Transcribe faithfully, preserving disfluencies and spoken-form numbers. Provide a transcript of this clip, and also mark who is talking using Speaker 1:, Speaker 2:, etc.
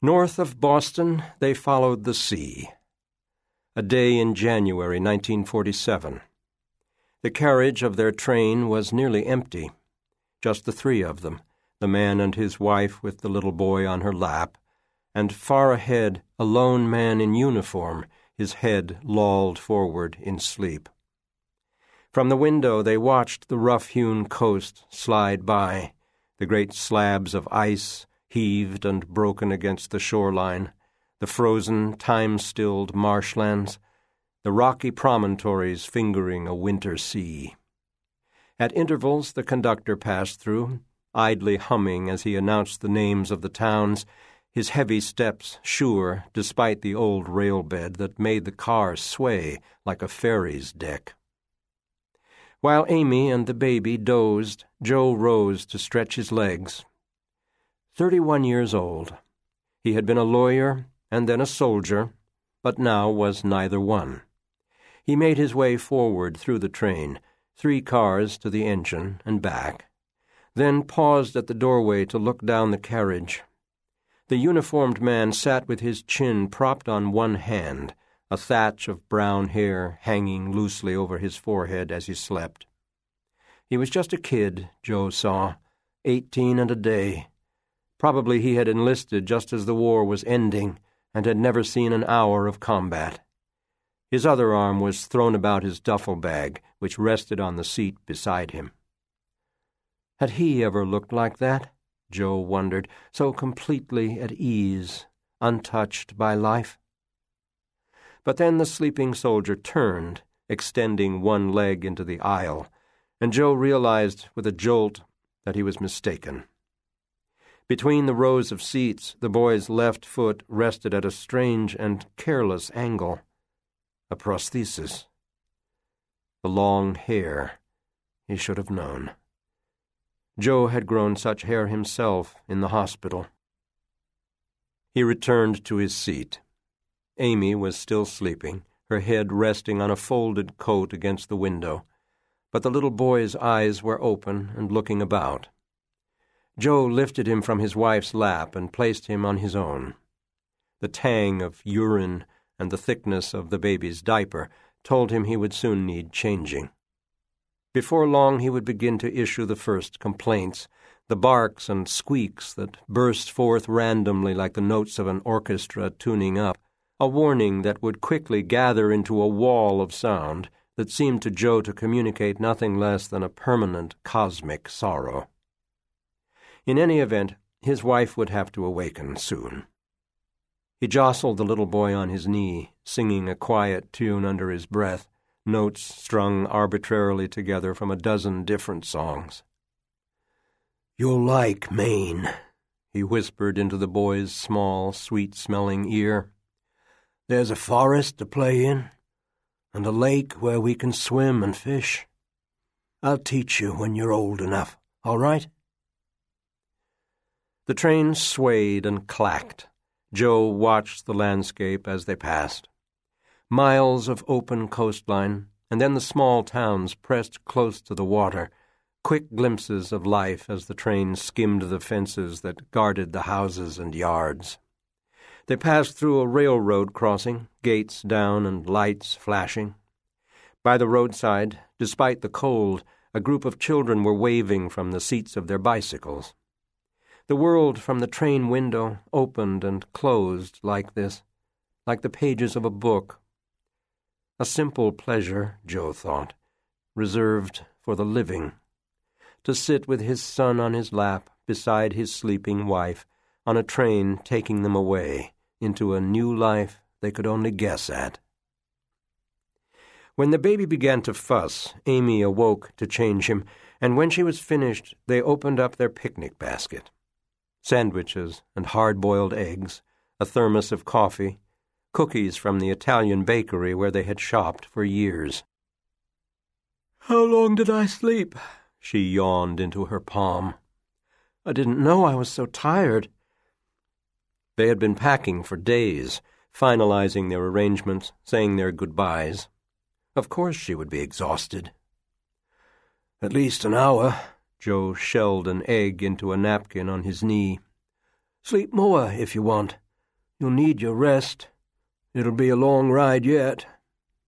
Speaker 1: North of Boston, they followed the sea. A day in January nineteen forty-seven. The carriage of their train was nearly empty. Just the three of them, the man and his wife with the little boy on her lap, and far ahead a lone man in uniform, his head lolled forward in sleep. From the window they watched the rough-hewn coast slide by, the great slabs of ice heaved and broken against the shoreline, the frozen, time-stilled marshlands, the rocky promontories fingering a winter sea. At intervals the conductor passed through, idly humming as he announced the names of the towns, his heavy steps sure despite the old rail bed that made the car sway like a ferry's deck. While Amy and the baby dozed, Joe rose to stretch his legs. Thirty-one years old. He had been a lawyer and then a soldier, but now was neither one. He made his way forward through the train, three cars to the engine and back, then paused at the doorway to look down the carriage. The uniformed man sat with his chin propped on one hand, a thatch of brown hair hanging loosely over his forehead as he slept. He was just a kid, Joe saw, eighteen and a day. Probably he had enlisted just as the war was ending and had never seen an hour of combat. His other arm was thrown about his duffel bag, which rested on the seat beside him. Had he ever looked like that? Joe wondered, so completely at ease, untouched by life. But then the sleeping soldier turned, extending one leg into the aisle, and Joe realized with a jolt that he was mistaken. Between the rows of seats, the boy's left foot rested at a strange and careless angle. A prosthesis. The long hair. He should have known. Joe had grown such hair himself in the hospital. He returned to his seat. Amy was still sleeping, her head resting on a folded coat against the window, but the little boy's eyes were open and looking about. Joe lifted him from his wife's lap and placed him on his own. The tang of urine and the thickness of the baby's diaper told him he would soon need changing. Before long he would begin to issue the first complaints, the barks and squeaks that burst forth randomly like the notes of an orchestra tuning up, a warning that would quickly gather into a wall of sound that seemed to Joe to communicate nothing less than a permanent cosmic sorrow. In any event, his wife would have to awaken soon. He jostled the little boy on his knee, singing a quiet tune under his breath, notes strung arbitrarily together from a dozen different songs. "You'll like Maine," he whispered into the boy's small, sweet-smelling ear. "There's a forest to play in, and a lake where we can swim and fish. I'll teach you when you're old enough, all right?" The train swayed and clacked. Joe watched the landscape as they passed. Miles of open coastline, and then the small towns pressed close to the water, quick glimpses of life as the train skimmed the fences that guarded the houses and yards. They passed through a railroad crossing, gates down and lights flashing. By the roadside, despite the cold, a group of children were waving from the seats of their bicycles. The world from the train window opened and closed like this, like the pages of a book. A simple pleasure, Joe thought, reserved for the living. To sit with his son on his lap beside his sleeping wife on a train taking them away into a new life they could only guess at. When the baby began to fuss, Amy awoke to change him, and when she was finished, they opened up their picnic basket. Sandwiches and hard-boiled eggs, a thermos of coffee, cookies from the Italian bakery where they had shopped for years. "How long did I sleep?" she yawned into her palm. "I didn't know I was so tired." They had been packing for days, finalizing their arrangements, saying their goodbyes. Of course she would be exhausted. "At least an hour." Joe shelled an egg into a napkin on his knee. "Sleep more if you want. You'll need your rest. It'll be a long ride yet.